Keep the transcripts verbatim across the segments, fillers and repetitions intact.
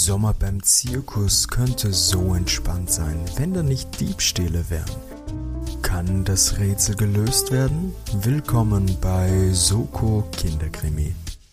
Sommer beim Zirkus könnte so entspannt sein, wenn da nicht Diebstähle wären. Kann das Rätsel gelöst werden? Willkommen bei Soko Kinderkrimi.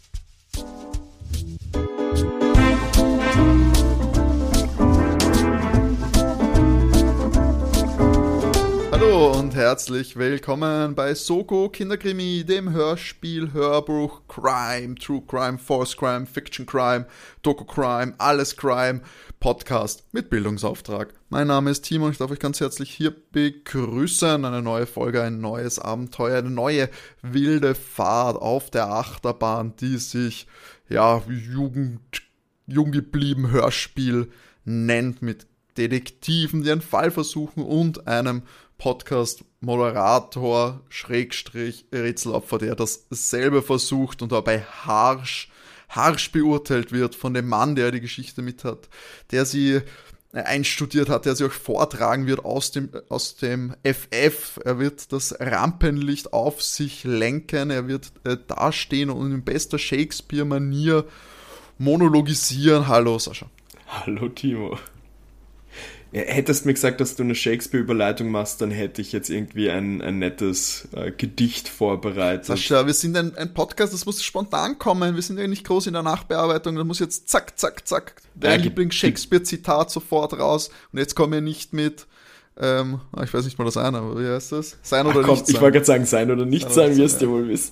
Hallo und herzlich willkommen bei Soko Kinderkrimi, dem Hörspiel, Hörbuch, Crime, True Crime, False Crime, Fiction Crime, Doku Crime, Alles Crime, Podcast mit Bildungsauftrag. Mein Name ist Timo und ich darf euch ganz herzlich hier begrüßen. Eine neue Folge, ein neues Abenteuer, eine neue wilde Fahrt auf der Achterbahn, die sich, ja, Jugend, jung geblieben Hörspiel nennt, mit Detektiven, die einen Fall versuchen und einem Podcast-Moderator, Schrägstrich, Rätselopfer, der dasselbe versucht und dabei harsch, harsch beurteilt wird von dem Mann, der die Geschichte mit hat, der sie einstudiert hat, der sie auch vortragen wird aus dem, aus dem F F. Er wird das Rampenlicht auf sich lenken, er wird äh, dastehen und in bester Shakespeare-Manier monologisieren. Hallo Sascha. Hallo Timo. Hättest mir gesagt, dass du eine Shakespeare-Überleitung machst, dann hätte ich jetzt irgendwie ein, ein nettes äh, Gedicht vorbereitet. Sascha, wir sind ein, ein Podcast, das muss spontan kommen. Wir sind ja nicht groß in der Nachbearbeitung. Da muss jetzt zack, zack, zack dein Ja, Lieblings-Shakespeare-Zitat sofort raus. Und jetzt kommen wir nicht mit, ähm, ich weiß nicht mal das eine, aber wie heißt das? Sein oder Ach, komm, nicht sein. Ich wollte gerade sagen, sein oder nicht sein, sein wirst du ja wohl wissen.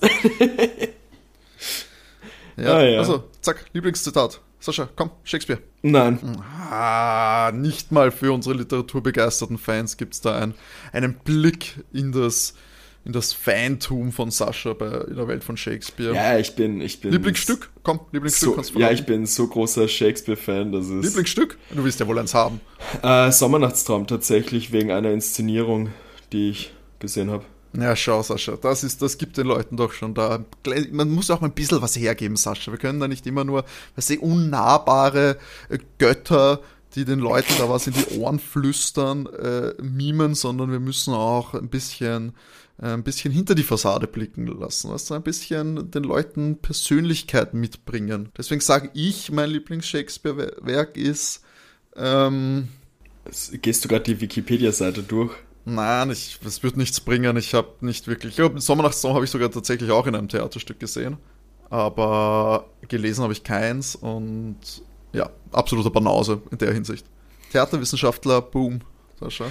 ja, ah, ja, also, zack, Lieblingszitat. Sascha, komm, Shakespeare. Nein. Ah, nicht mal für unsere literaturbegeisterten Fans gibt es da ein, einen Blick in das, in das Fantum von Sascha bei, in der Welt von Shakespeare. Ja, ich bin... Ich bin Lieblingsstück? Komm, Lieblingsstück so, kannst du Ja, verraten. ich bin so großer Shakespeare-Fan, das ist... Lieblingsstück? Du willst ja wohl eins haben. Äh, Sommernachtstraum tatsächlich, wegen einer Inszenierung, die ich gesehen habe. Ja, schau, Sascha, das ist, das gibt den Leuten doch schon da. Man muss auch mal ein bisschen was hergeben, Sascha. Wir können da nicht immer nur, weißt du, unnahbare Götter, die den Leuten da was in die Ohren flüstern, äh, mimen, sondern wir müssen auch ein bisschen, äh, ein bisschen hinter die Fassade blicken lassen, weißt du, ein bisschen den Leuten Persönlichkeit mitbringen. Deswegen sage ich, mein Lieblings-Shakespeare-Werk ist, ähm, Gehst du gerade die Wikipedia-Seite durch? Nein, ich, das wird nichts bringen. Ich habe nicht wirklich... Ich glaube, Sommernachtstraum habe ich sogar tatsächlich auch in einem Theaterstück gesehen. Aber gelesen habe ich keins und ja, absoluter Banause in der Hinsicht. Theaterwissenschaftler, boom. Sascha.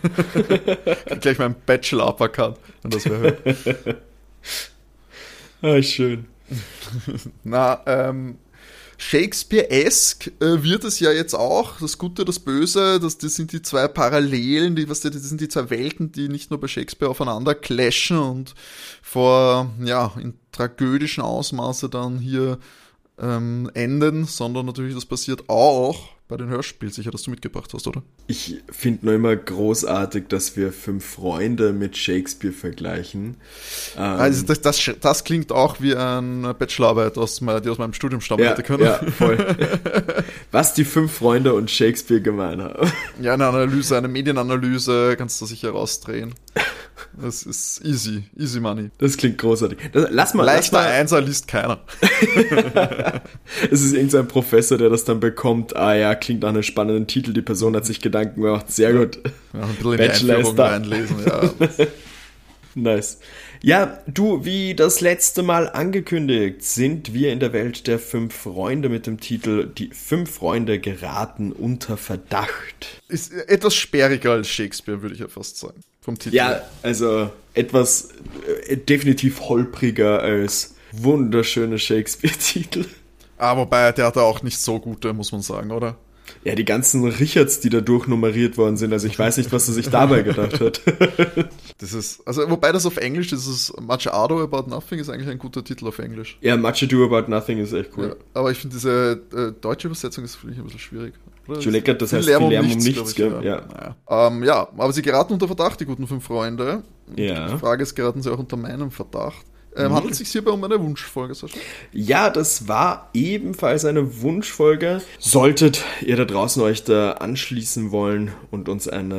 Ich gleich meinen Bachelor aberkannt, wenn das wer hört. Ah, schön. Na, ähm... Shakespeare-esque äh, wird es ja jetzt auch, das Gute, das Böse, das, das sind die zwei Parallelen, die, was, das sind die zwei Welten, die nicht nur bei Shakespeare aufeinander clashen und vor, ja, in tragödischen Ausmaße dann hier ähm, enden, sondern natürlich das passiert auch bei den Hörspielen, sicher, dass du mitgebracht hast, oder? Ich finde nur immer großartig, dass wir Fünf Freunde mit Shakespeare vergleichen. Ähm, also das, das, das klingt auch wie eine Bachelorarbeit, aus, die aus meinem Studium stammen ja, hätte können. Ja, voll. Was die Fünf Freunde und Shakespeare gemein haben. Ja, eine Analyse, eine Medienanalyse kannst du sicher rausdrehen. Das ist easy, easy money. Das klingt großartig. Das, lass mal, Leichter lass mal. Einser liest keiner. Es ist irgendein Professor, der das dann bekommt. Ah ja, klingt nach einem spannenden Titel. Die Person hat sich Gedanken gemacht. Sehr gut. Ja, ein bisschen in Bachelor die ist Einführung da. reinlesen, ja. Nice. Ja, du, wie das letzte Mal angekündigt, sind wir in der Welt der Fünf Freunde mit dem Titel Die Fünf Freunde geraten unter Verdacht. Ist etwas sperriger als Shakespeare, würde ich ja fast sagen. Vom Titel. Ja, also etwas äh, definitiv holpriger als wunderschöne Shakespeare-Titel. Ah, wobei, der hatte auch nicht so gute, muss man sagen, oder? Ja, die ganzen Richards, die da durchnummeriert worden sind, also ich weiß nicht, was er sich dabei gedacht hat. Das ist, also wobei das auf Englisch, dieses Much Ado About Nothing ist eigentlich ein guter Titel auf Englisch. Ja, Much Ado About Nothing ist echt cool. Ja, aber ich finde diese äh, deutsche Übersetzung ist für mich ein bisschen schwierig. Juleika, das heißt viel Lärm um nichts, nichts gell? Ja. Ja. Naja. Ähm, ja, aber sie geraten unter Verdacht, die guten fünf Freunde. Ja. Die Frage ist, geraten sie auch unter meinem Verdacht? Ähm, mhm. Handelt es sich hierbei um eine Wunschfolge, Sascha? Ja, das war ebenfalls eine Wunschfolge. Solltet ihr da draußen euch da anschließen wollen und uns eine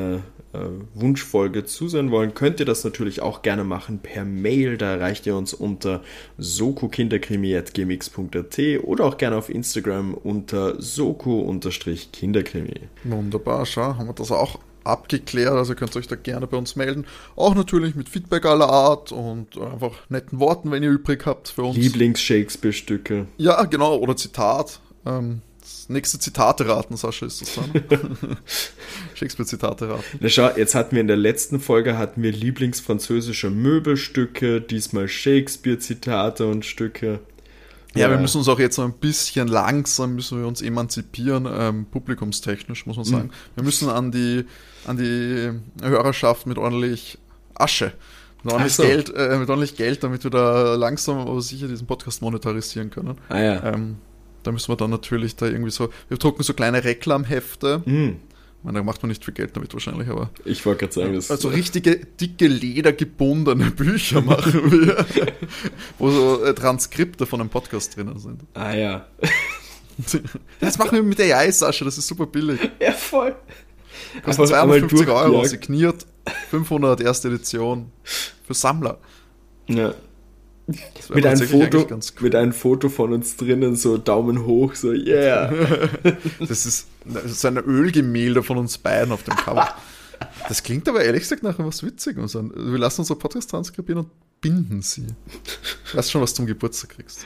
äh, Wunschfolge zusehen wollen, könnt ihr das natürlich auch gerne machen per Mail. Da erreicht ihr uns unter sokokinderkrimi at gmx punkt at oder auch gerne auf Instagram unter soko-kinderkrimi. Wunderbar, schau, haben wir das auch abgeklärt, also könnt ihr euch da gerne bei uns melden. Auch natürlich mit Feedback aller Art und einfach netten Worten, wenn ihr übrig habt für uns. Lieblings-Shakespeare-Stücke. Ja, genau, oder Zitat. Ähm, das nächste Zitate raten, Sascha, ist das dann. Shakespeare-Zitate raten. Na schau, jetzt hatten wir in der letzten Folge hatten wir Lieblingsfranzösische Möbelstücke, diesmal Shakespeare-Zitate und Stücke. Ja, ja, wir müssen uns auch jetzt so ein bisschen langsam, müssen wir uns emanzipieren, ähm, publikumstechnisch, muss man sagen. Mhm. Wir müssen an die, an die Hörerschaft mit ordentlich Asche, mit ordentlich, so. Geld, äh, mit ordentlich Geld, damit wir da langsam aber sicher diesen Podcast monetarisieren können. Ah ja. Ähm, da müssen wir dann natürlich da irgendwie so, wir drucken so kleine Reklamhefte. Mhm. Ich meine, da macht man nicht viel Geld damit wahrscheinlich, aber... Ich wollte gerade sagen, das... Also richtige, dicke, ledergebundene Bücher machen wir, wo so äh, Transkripte von einem Podcast drinnen sind. Ah ja. Das machen wir mit A I, Sascha, das ist super billig. Ja, voll. Kostet zweihundertfünfzig Euro, signiert, fünfhundert, erste Edition, für Sammler. Ja. Mit einem, Foto, mit einem Foto von uns drinnen, so Daumen hoch, so yeah. Das ist, das ist ein Ölgemälde von uns beiden auf dem Cover. Das klingt aber ehrlich gesagt nach was Witzigem. Wir lassen unsere Podcast transkribieren und binden sie. Ich weiß schon, was du zum Geburtstag kriegst.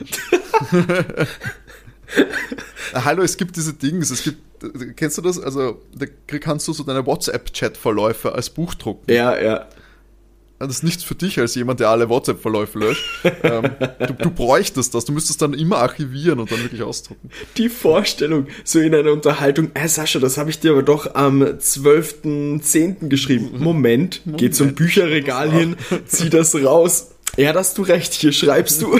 Na, hallo, es gibt diese Dinge, es gibt, kennst du das? Also, da kannst du so deine WhatsApp-Chat-Verläufe als Buch drucken. Ja, ja. Das ist nichts für dich als jemand, der alle WhatsApp-Verläufe löscht. ähm, du, du bräuchtest das, du müsstest dann immer archivieren und dann wirklich ausdrucken. Die Vorstellung, so in einer Unterhaltung, hey Sascha, das habe ich dir aber doch am zwölften zehnten geschrieben. Moment, Moment, geh zum Bücherregal hin, zieh das raus. Ja, da hast du recht, hier schreibst du.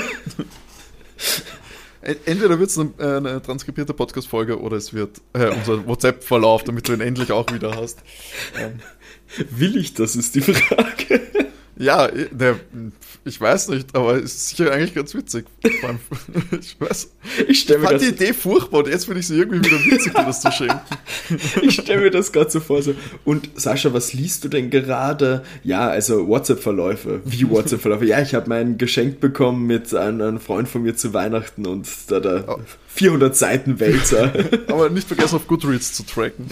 Entweder wird es eine, eine transkribierte Podcast-Folge oder es wird äh, unser WhatsApp-Verlauf, damit du ihn endlich auch wieder hast. Ähm. Will ich das, ist die Frage. Ja, der, ich weiß nicht, aber es ist sicher eigentlich ganz witzig. Ich weiß. Ich, stell mir ich fand das die Idee furchtbar und jetzt finde ich sie irgendwie wieder witzig, dir das zu schenken. Ich stelle mir das gerade so vor. So. Und Sascha, was liest du denn gerade? Ja, also WhatsApp-Verläufe. Wie WhatsApp-Verläufe? Ja, ich habe mein Geschenk bekommen mit einem, einem Freund von mir zu Weihnachten und da der oh. vierhundert Seiten Wälzer. Aber nicht vergessen, auf Goodreads zu tracken.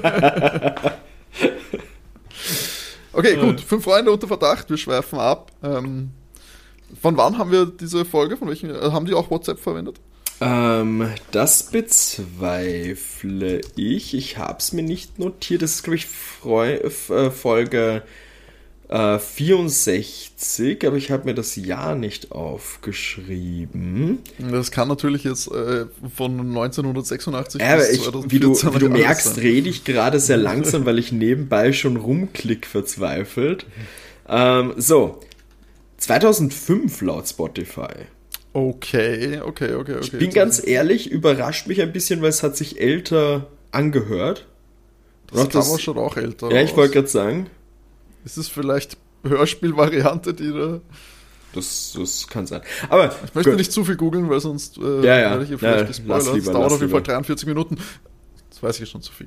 Okay, gut. Fünf Freunde unter Verdacht. Wir schweifen ab. Ähm, von wann haben wir diese Folge? Von welchen? Haben die auch WhatsApp verwendet? Ähm, das bezweifle ich. Ich habe es mir nicht notiert. Das ist, glaube ich, Freu- äh, Folge äh, vierundsechzig, aber ich habe mir das Jahr nicht aufgeschrieben. Das kann natürlich jetzt äh, von neunzehnhundertsechsundachtzig ja, bis ich, wie du, wie du merkst, sein. Rede ich gerade sehr langsam, weil ich nebenbei schon rumklick verzweifelt. Ähm, so, zweitausendfünf laut Spotify. Okay, okay, okay, okay. Ich bin ganz ehrlich, überrascht mich ein bisschen, weil es hat sich älter angehört. Das Cover schaut auch älter Ja, ich wollte gerade sagen. Ist es vielleicht Hörspielvariante, die da... Das, das kann sein. Aber ich möchte gut. nicht zu viel googeln, weil sonst äh, ja, ja. werde ich hier vielleicht ja, gespoilert. Das lieber, dauert auf jeden lieber. Fall dreiundvierzig Minuten. Das weiß ich schon zu viel.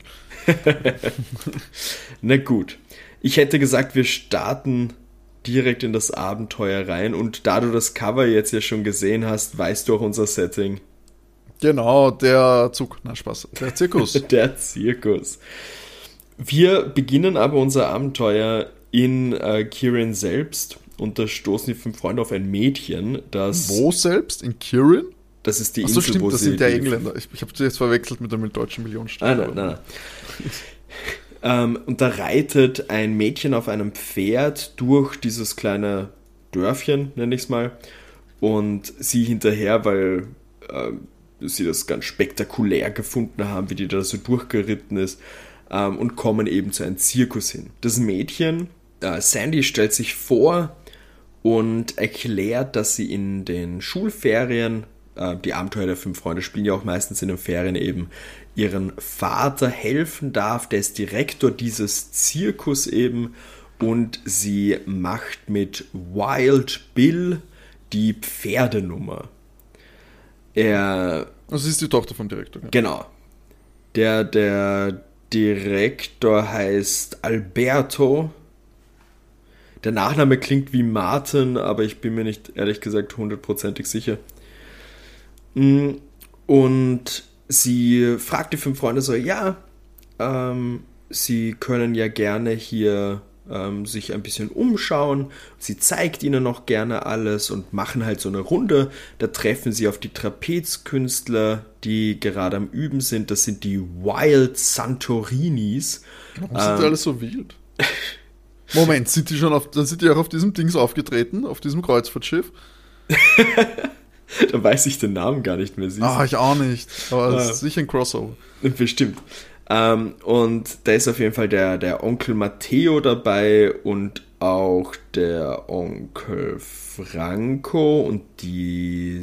Na gut. Ich hätte gesagt, wir starten direkt in das Abenteuer rein und da du das Cover jetzt ja schon gesehen hast, weißt du auch unser Setting. Genau, der Zug. Nein, Spaß. Der Zirkus. Der Zirkus. Wir beginnen aber unser Abenteuer in äh, Kirin selbst und da stoßen die fünf Freunde auf ein Mädchen, das... Wo selbst? In Kirin? Das ist die Ach so, Insel, stimmt, wo das sie... sind der Engländer. Ich, ich habe sie jetzt verwechselt mit dem deutschen Millionenstadt. Ah, nein, nein, nein. ähm, und da reitet ein Mädchen auf einem Pferd durch dieses kleine Dörfchen, nenne ich es mal, und sie hinterher, weil äh, sie das ganz spektakulär gefunden haben, wie die da so durchgeritten ist, ähm, und kommen eben zu einem Zirkus hin. Das Mädchen, äh, Sandy, stellt sich vor und erklärt, dass sie in den Schulferien, äh, die Abenteuer der fünf Freunde spielen ja auch meistens in den Ferien eben, ihren Vater helfen darf, der ist Direktor dieses Zirkus eben, und sie macht mit Wild Bill die Pferdenummer. Er... Also sie ist die Tochter vom Direktor. Ja. Genau. Der, der Direktor heißt Alberto. Der Nachname klingt wie Martin, aber ich bin mir nicht, ehrlich gesagt, hundertprozentig sicher. Und sie fragt die fünf Freunde so, ja, ähm, sie können ja gerne hier ähm, sich ein bisschen umschauen. Sie zeigt ihnen noch gerne alles und machen halt so eine Runde. Da treffen sie auf die Trapezkünstler, die gerade am Üben sind. Das sind die Wild Santorinis. Warum sind die ähm, alles so wild? Moment, sind die schon auf, dann sind die auch auf diesem Dings aufgetreten, auf diesem Kreuzfahrtschiff? Da weiß ich den Namen gar nicht mehr. Siehst. Ah, ich auch nicht. Aber das Ah. ist sicher ein Crossover. Bestimmt. Ähm, und da ist auf jeden Fall der, der Onkel Matteo dabei und auch der Onkel Franco und die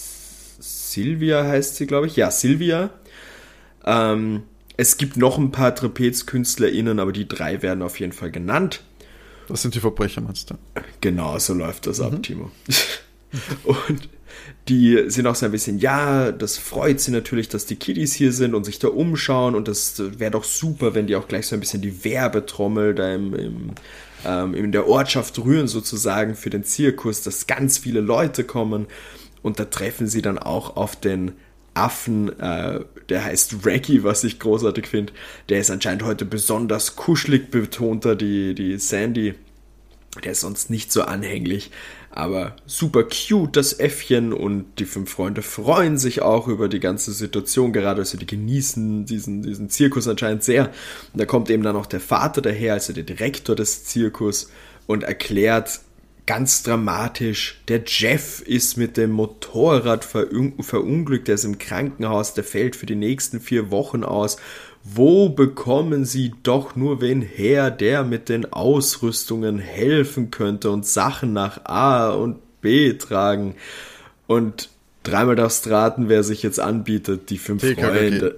Silvia heißt sie, glaube ich. Ja, Silvia. Ähm, es gibt noch ein paar TrapezkünstlerInnen, aber die drei werden auf jeden Fall genannt. Das sind die Verbrecher, meinst du? Genau, so läuft das ab, Timo. Und die sind auch so ein bisschen, ja, das freut sie natürlich, dass die Kiddies hier sind und sich da umschauen und das wäre doch super, wenn die auch gleich so ein bisschen die Werbetrommel da im, im, ähm, in der Ortschaft rühren sozusagen für den Zirkus, dass ganz viele Leute kommen und da treffen sie dann auch auf den Affen, äh, der heißt Reggie, was ich großartig finde. Der ist anscheinend heute besonders kuschelig betonter, die, die Sandy. Der ist sonst nicht so anhänglich, aber super cute, das Äffchen, und die fünf Freunde freuen sich auch über die ganze Situation, gerade also die genießen diesen, diesen Zirkus anscheinend sehr. Und da kommt eben dann auch der Vater daher, also der Direktor des Zirkus, und erklärt ganz dramatisch, der Jeff ist mit dem Motorrad verun- verunglückt, der ist im Krankenhaus, der fällt für die nächsten vier Wochen aus. Wo bekommen sie doch nur wen her, der mit den Ausrüstungen helfen könnte und Sachen nach A und B tragen? Und dreimal darfst raten, wer sich jetzt anbietet, die fünf T K K G. Freunde.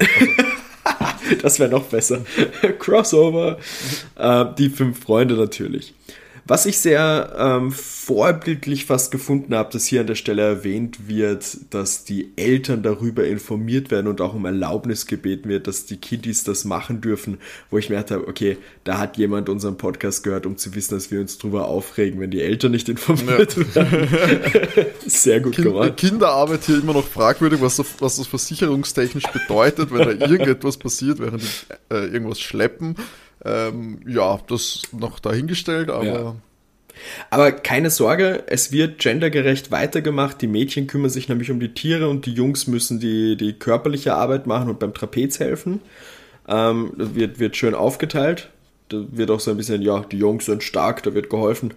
Das wäre noch besser. Crossover. Äh, die fünf Freunde natürlich. Was ich sehr ähm, vorbildlich fast gefunden habe, dass hier an der Stelle erwähnt wird, dass die Eltern darüber informiert werden und auch um Erlaubnis gebeten wird, dass die Kiddies das machen dürfen, wo ich mir gedacht habe, okay, da hat jemand unseren Podcast gehört, um zu wissen, dass wir uns drüber aufregen, wenn die Eltern nicht informiert ja. werden. Sehr gut Kind, gemacht. Kinderarbeit hier immer noch fragwürdig, was das, was das versicherungstechnisch bedeutet, wenn da irgendetwas passiert, während die äh, irgendwas schleppen. Ähm, ja, das noch dahingestellt, aber... Ja. Aber keine Sorge, es wird gendergerecht weitergemacht. Die Mädchen kümmern sich nämlich um die Tiere und die Jungs müssen die, die körperliche Arbeit machen und beim Trapez helfen. Ähm, das wird, wird schön aufgeteilt. Da wird auch so ein bisschen, ja, die Jungs sind stark, da wird geholfen.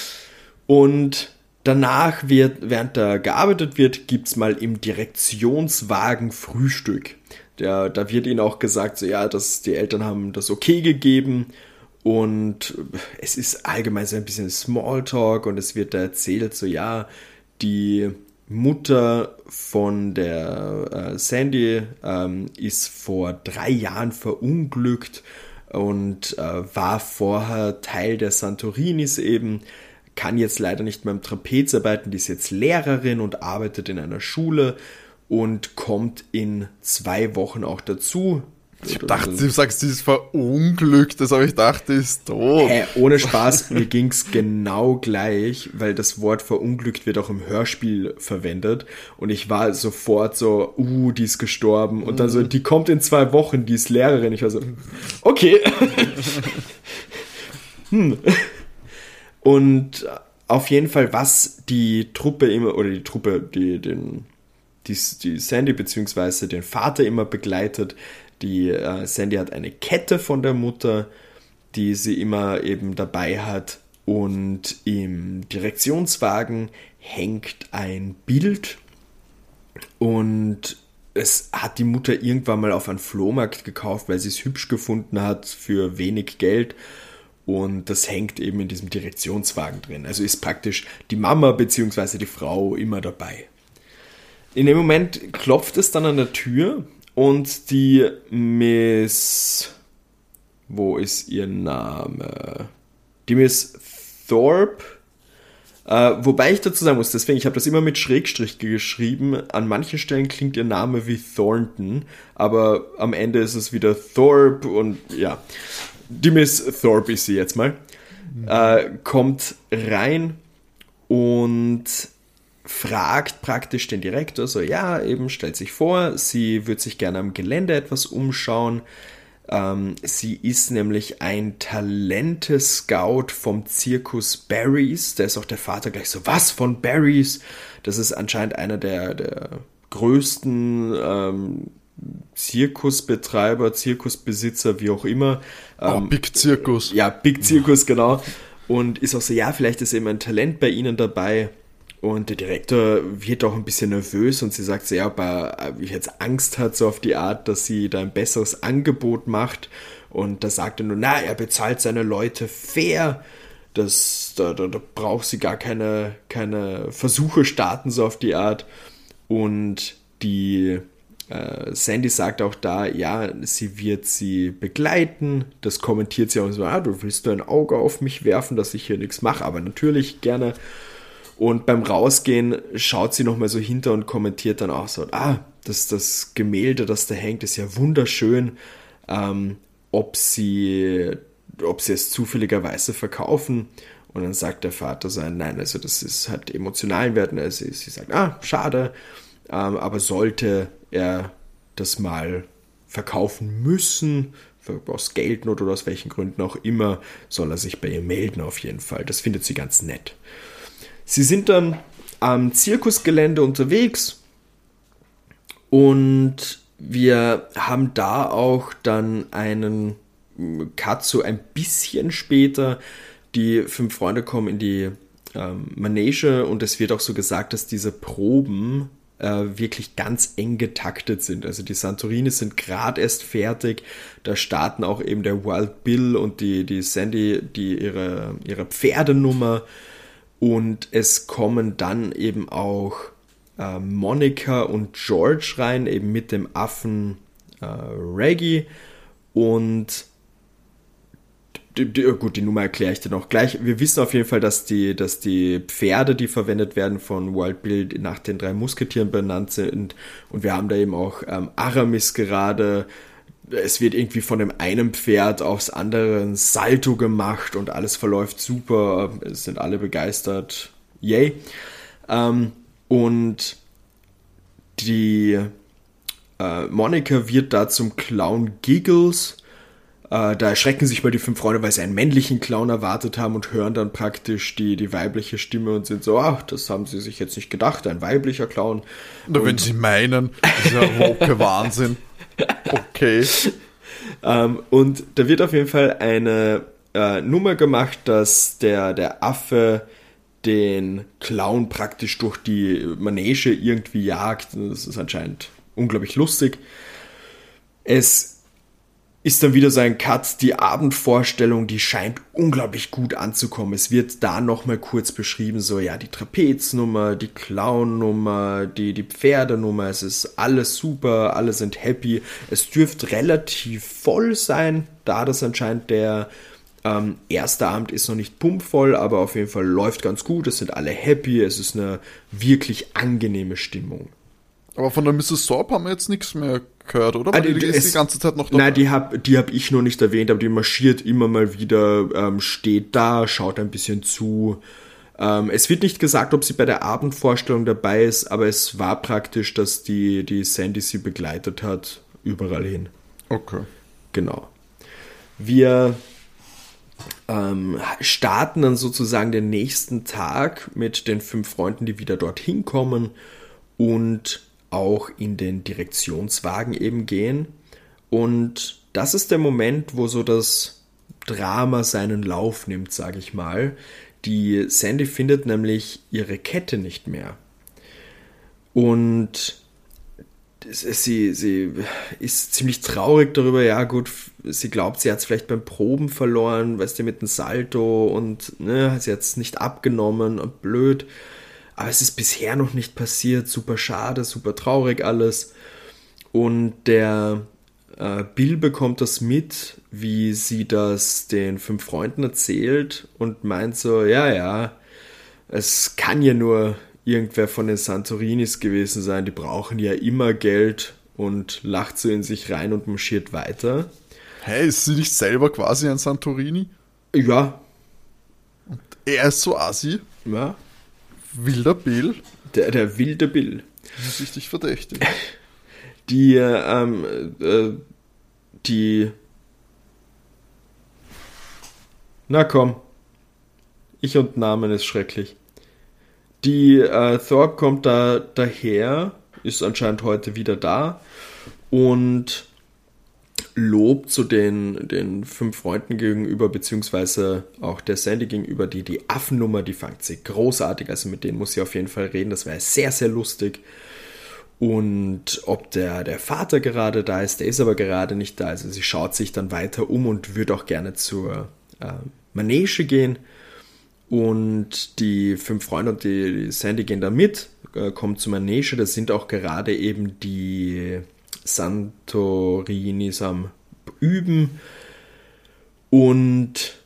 Und danach wird, während da gearbeitet wird, gibt's mal im Direktionswagen Frühstück. Der, da wird ihnen auch gesagt, so ja, dass die Eltern haben das okay gegeben und es ist allgemein so ein bisschen Smalltalk und es wird da erzählt, so ja, die Mutter von der äh, Sandy ähm, ist vor drei Jahren verunglückt und äh, war vorher Teil der Santorinis eben, kann jetzt leider nicht mehr am Trapez arbeiten, die ist jetzt Lehrerin und arbeitet in einer Schule und kommt in zwei Wochen auch dazu. Ich dachte, du sagst, sie ist verunglückt, das habe ich gedacht, die ist tot. Hä, ohne Spaß, mir ging's genau gleich, weil das Wort verunglückt wird auch im Hörspiel verwendet und ich war sofort so, uh, die ist gestorben und dann so, die kommt in zwei Wochen, die ist Lehrerin. Ich war so, okay. hm. Und auf jeden Fall, was die Truppe immer, oder die Truppe, die den Die, die Sandy bzw. den Vater immer begleitet. Die äh, Sandy hat eine Kette von der Mutter, die sie immer eben dabei hat. Und im Direktionswagen hängt ein Bild. Und es hat die Mutter irgendwann mal auf einen Flohmarkt gekauft, weil sie es hübsch gefunden hat für wenig Geld. Und das hängt eben in diesem Direktionswagen drin. Also ist praktisch die Mama bzw. die Frau immer dabei. In dem Moment klopft es dann an der Tür und die Miss... Wo ist ihr Name? Die Miss Thorpe Äh, wobei ich dazu sagen muss, deswegen, ich habe das immer mit Schrägstrich geschrieben. An manchen Stellen klingt ihr Name wie Thornton, aber am Ende ist es wieder Thorpe und ja, die Miss Thorpe ist sie jetzt mal. Mhm. Äh, kommt rein und fragt praktisch den Direktor so, ja, eben stellt sich vor, sie wird sich gerne am Gelände etwas umschauen. Ähm, sie ist nämlich ein Talente-Scout vom Zirkus Barry's. Da ist auch der Vater gleich so, was von Barry's? Das ist anscheinend einer der, der größten ähm, Zirkusbetreiber, Zirkusbesitzer, wie auch immer. Ähm, oh, Big Zirkus. Ja, Big Zirkus, genau. Und ist auch so, ja, vielleicht ist eben ein Talent bei ihnen dabei. Und der Direktor wird auch ein bisschen nervös und sie sagt so, ja, ob er jetzt Angst hat, so auf die Art, dass sie da ein besseres Angebot macht. Und da sagt er nur, na, er bezahlt seine Leute fair. Das, da, da, da braucht sie gar keine, keine Versuche starten, so auf die Art. Und die äh, Sandy sagt auch da, ja, sie wird sie begleiten. Das kommentiert sie auch so, ah, du willst nur ein Auge auf mich werfen, dass ich hier nichts mache, aber natürlich gerne. Und beim Rausgehen schaut sie nochmal so hinter und kommentiert dann auch so, ah, das, das Gemälde, das da hängt, ist ja wunderschön. Ähm, ob sie, ob sie es zufälligerweise verkaufen. Und dann sagt der Vater so, nein, also das ist halt emotionalen Wert. Also sie, sie sagt, ah, schade. Ähm, aber sollte er das mal verkaufen müssen, aus Geldnot oder aus welchen Gründen auch immer, soll er sich bei ihr melden auf jeden Fall. Das findet sie ganz nett. Sie sind dann am Zirkusgelände unterwegs und wir haben da auch dann einen Cut so ein bisschen später. Die fünf Freunde kommen in die ähm, Manege und es wird auch so gesagt, dass diese Proben äh, wirklich ganz eng getaktet sind. Also die Santorini sind gerade erst fertig. Da starten auch eben der Wild Bill und die, die Sandy die ihre, ihre Pferdenummer. Und es kommen dann eben auch äh, Monica und George rein, eben mit dem Affen äh, Reggie. Und die, die, gut, die Nummer erkläre ich dir noch gleich. Wir wissen auf jeden Fall, dass die, dass die Pferde, die verwendet werden von Wild Bill, nach den drei Musketieren benannt sind. Und wir haben da eben auch ähm, Aramis gerade. Es wird irgendwie von dem einen Pferd aufs andere ein Salto gemacht und alles verläuft super. Es sind alle begeistert. Yay. Ähm, und die äh, Monica wird da zum Clown Giggles. Äh, da erschrecken sich mal die fünf Freunde, weil sie einen männlichen Clown erwartet haben und hören dann praktisch die, die weibliche Stimme und sind so, ach, das haben sie sich jetzt nicht gedacht, ein weiblicher Clown. Oder wenn sie meinen, das ist ja woke Wahnsinn. Okay. ähm, und da wird auf jeden Fall eine äh, Nummer gemacht, dass der, der Affe den Clown praktisch durch die Manege irgendwie jagt. Das ist anscheinend unglaublich lustig. Es ist dann wieder so ein Cut, die Abendvorstellung, die scheint unglaublich gut anzukommen. Es wird da nochmal kurz beschrieben, so ja, die Trapeznummer, die Clownnummer, die, die Pferdenummer, es ist alles super, alle sind happy. Es dürfte relativ voll sein, da das anscheinend der ähm, erste Abend ist noch nicht pumpvoll, aber auf jeden Fall läuft ganz gut, es sind alle happy, es ist eine wirklich angenehme Stimmung. Aber von der Missus Thorpe haben wir jetzt nichts mehr gehört, oder? Weil Ah, die, die ist die ganze Zeit noch dabei. Nein, die habe die hab ich noch nicht erwähnt, aber die marschiert immer mal wieder, ähm, steht da, schaut ein bisschen zu. Ähm, es wird nicht gesagt, ob sie bei der Abendvorstellung dabei ist, aber es war praktisch, dass die, die Sandy sie begleitet hat, überall hin. Okay. Genau. Wir ähm, starten dann sozusagen den nächsten Tag mit den fünf Freunden, die wieder dorthin kommen und auch in den Direktionswagen eben gehen. Und das ist der Moment, wo so das Drama seinen Lauf nimmt, sage ich mal. Die Sandy findet nämlich ihre Kette nicht mehr. Und sie, sie ist ziemlich traurig darüber. Ja gut, sie glaubt, sie hat es vielleicht beim Proben verloren, weißt du, mit dem Salto und ne, sie hat es nicht abgenommen und blöd. Aber es ist bisher noch nicht passiert. Super schade, super traurig alles. Und der äh, Bill bekommt das mit, wie sie das den fünf Freunden erzählt und meint so, ja, ja, es kann ja nur irgendwer von den Santorinis gewesen sein, die brauchen ja immer Geld und lacht so in sich rein und marschiert weiter. Hey, ist sie nicht selber quasi ein Santorini? Ja. Und er ist so assi? Ja. Wilder Bill? Der, der wilde Bill. Das ist richtig verdächtig. Die, ähm, äh, die... Na komm. Ich und Namen ist schrecklich. Die äh, Thorpe kommt da daher, ist anscheinend heute wieder da und lobt so den, den fünf Freunden gegenüber, beziehungsweise auch der Sandy gegenüber, die, die Affennummer, die fand sie großartig, also mit denen muss sie auf jeden Fall reden, das wäre sehr, sehr lustig. Und ob der, der Vater gerade da ist, der ist aber gerade nicht da, also sie schaut sich dann weiter um und würde auch gerne zur äh, Manege gehen. Und die fünf Freunde und die, die Sandy gehen da mit, äh, kommen zur Manege. Das sind auch gerade eben die Santorinis am Üben. Und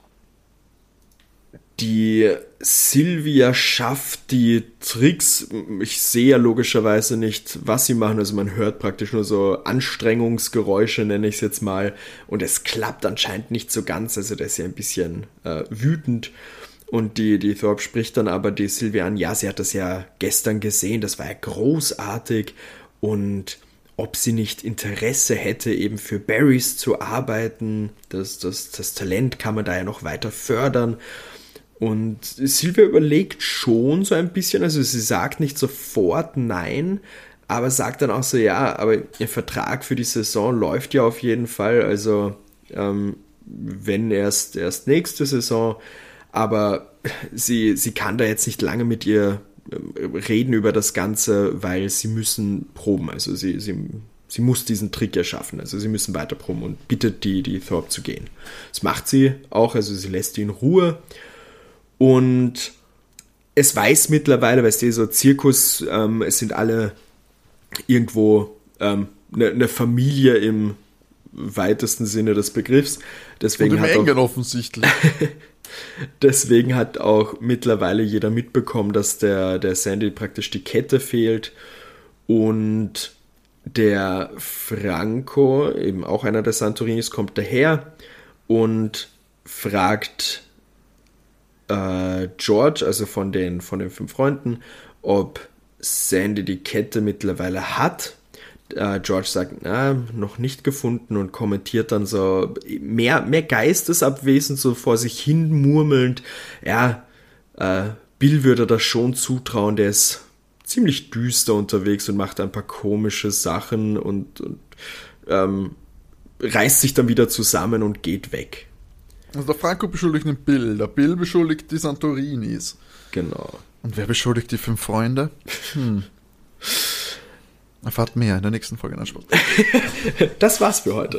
die Sylvia schafft die Tricks. Ich sehe ja logischerweise nicht, was sie machen. Also man hört praktisch nur so Anstrengungsgeräusche, nenne ich es jetzt mal. Und es klappt anscheinend nicht so ganz. Also der ist ja ein bisschen äh, wütend. Und die, die Thorpe spricht dann aber die Sylvia an, ja, sie hat das ja gestern gesehen, das war ja großartig und ob sie nicht Interesse hätte, eben für Barrys zu arbeiten, das, das, das Talent kann man da ja noch weiter fördern. Und Sylvia überlegt schon so ein bisschen, also sie sagt nicht sofort nein, aber sagt dann auch so, ja, aber ihr Vertrag für die Saison läuft ja auf jeden Fall, also ähm, wenn erst, erst nächste Saison. Aber sie, sie kann da jetzt nicht lange mit ihr reden über das Ganze, weil sie müssen proben. Also sie, sie, sie muss diesen Trick erschaffen. Also sie müssen weiter proben und bittet die, die Thorpe zu gehen. Das macht sie auch, also sie lässt die in Ruhe. Und es weiß mittlerweile, weißt du, so Zirkus, ähm, es sind alle irgendwo ähm, eine, eine Familie im weitesten Sinne des Begriffs. Deswegen und im hat Engen auch, offensichtlich. Deswegen hat auch mittlerweile jeder mitbekommen, dass der, der Sandy praktisch die Kette fehlt und der Franco, eben auch einer der Santorinis, kommt daher und fragt äh, George, also von den, von den fünf Freunden, ob Sandy die Kette mittlerweile hat. George sagt, na, noch nicht gefunden und kommentiert dann so mehr, mehr geistesabwesend, so vor sich hin murmelnd, ja, äh, Bill würde das schon zutrauen, der ist ziemlich düster unterwegs und macht ein paar komische Sachen und, und ähm, reißt sich dann wieder zusammen und geht weg. Also der Franco beschuldigt den Bill, der Bill beschuldigt die Santorinis. Genau. Und wer beschuldigt die fünf Freunde? Hm. Erfahrt mehr in der nächsten Folge. Das war's für heute.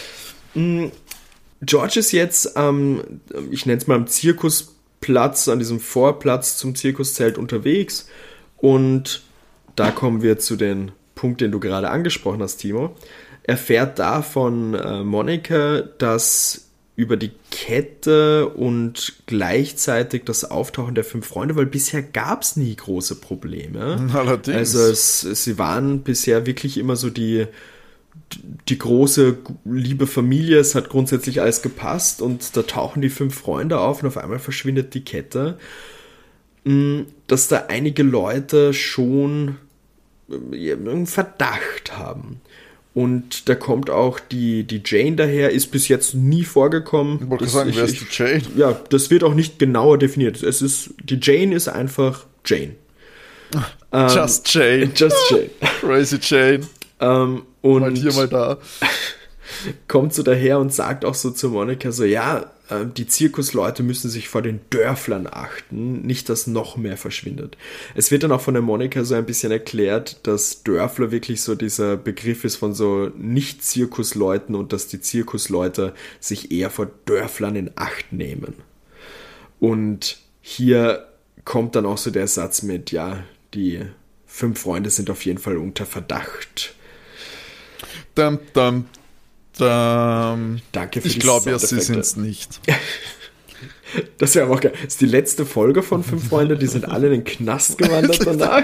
George ist jetzt am, ähm, ich nenne es mal am Zirkusplatz, an diesem Vorplatz zum Zirkuszelt unterwegs. Und da kommen wir zu dem Punkt, den du gerade angesprochen hast, Timo. Er fährt da von äh, Monica, dass über die Kette und gleichzeitig das Auftauchen der fünf Freunde, weil bisher gab es nie große Probleme. Allerdings. Also es, sie waren bisher wirklich immer so die, die große, liebe Familie, es hat grundsätzlich alles gepasst und da tauchen die fünf Freunde auf und auf einmal verschwindet die Kette. Dass da einige Leute schon einen Verdacht haben. Und da kommt auch die, die Jane daher, ist bis jetzt nie vorgekommen. Ich wollte das, sagen, ich, wer ist die Jane? Ja, das wird auch nicht genauer definiert. Es ist, die Jane ist einfach Jane. Just ähm, Jane. Just Jane. Crazy Jane. Ähm, und mal hier, mal da. Kommt so daher und sagt auch so zu Monica so, ja, die Zirkusleute müssen sich vor den Dörflern achten, nicht, dass noch mehr verschwindet. Es wird dann auch von der Monica so ein bisschen erklärt, dass Dörfler wirklich so dieser Begriff ist von so Nicht-Zirkusleuten und dass die Zirkusleute sich eher vor Dörflern in Acht nehmen. Und hier kommt dann auch so der Satz mit, ja, die fünf Freunde sind auf jeden Fall unter Verdacht. Dum, dum, dum. Danke für ich die glaube ja, sie Soundeffekte. sind es nicht. Das wäre auch geil. Das ist die letzte Folge von Fünf Freunde, die sind alle in den Knast gewandert danach.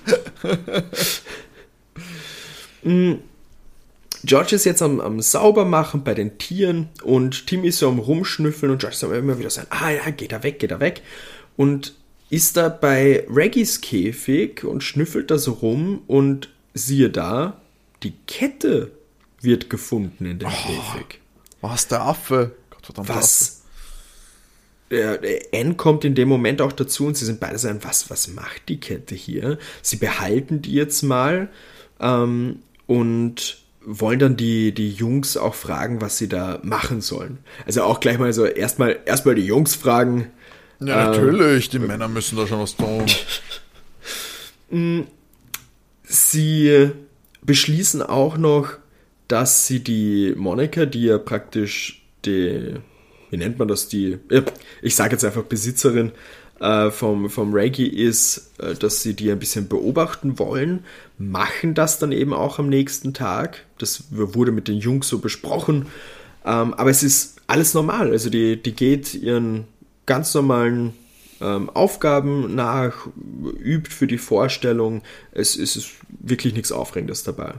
George ist jetzt am, am Saubermachen bei den Tieren und Tim ist so am Rumschnüffeln und George sagt immer wieder so, ah ja, geht da weg, geht da weg. Und ist da bei Reggies Käfig und schnüffelt da so rum und siehe da, die Kette wird gefunden in dem oh, Käfig. Was, der Affe? Gottverdammt, was? Der, der Anne kommt in dem Moment auch dazu und sie sind beide so, was, was macht die Kette hier? Sie behalten die jetzt mal ähm, und wollen dann die, die Jungs auch fragen, was sie da machen sollen. Also auch gleich mal so, erstmal erstmal die Jungs fragen. Ja, natürlich, ähm, die Männer müssen da schon was tun. Sie beschließen auch noch, dass sie die Monika, die ja praktisch die, wie nennt man das, die, ich sage jetzt einfach Besitzerin äh, vom, vom Reggie ist, äh, dass sie die ein bisschen beobachten wollen, machen das dann eben auch am nächsten Tag. Das wurde mit den Jungs so besprochen, ähm, aber es ist alles normal, also die, die geht ihren ganz normalen ähm, Aufgaben nach, übt für die Vorstellung, es, es ist wirklich nichts Aufregendes dabei.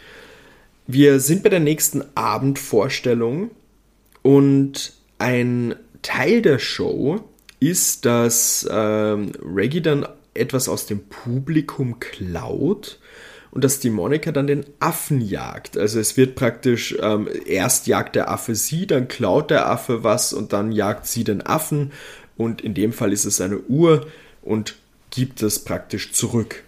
Wir sind bei der nächsten Abendvorstellung und ein Teil der Show ist, dass ähm, Reggie dann etwas aus dem Publikum klaut und dass die Monika dann den Affen jagt. Also es wird praktisch, ähm, erst jagt der Affe sie, dann klaut der Affe was und dann jagt sie den Affen und in dem Fall ist es eine Uhr und gibt es praktisch zurück.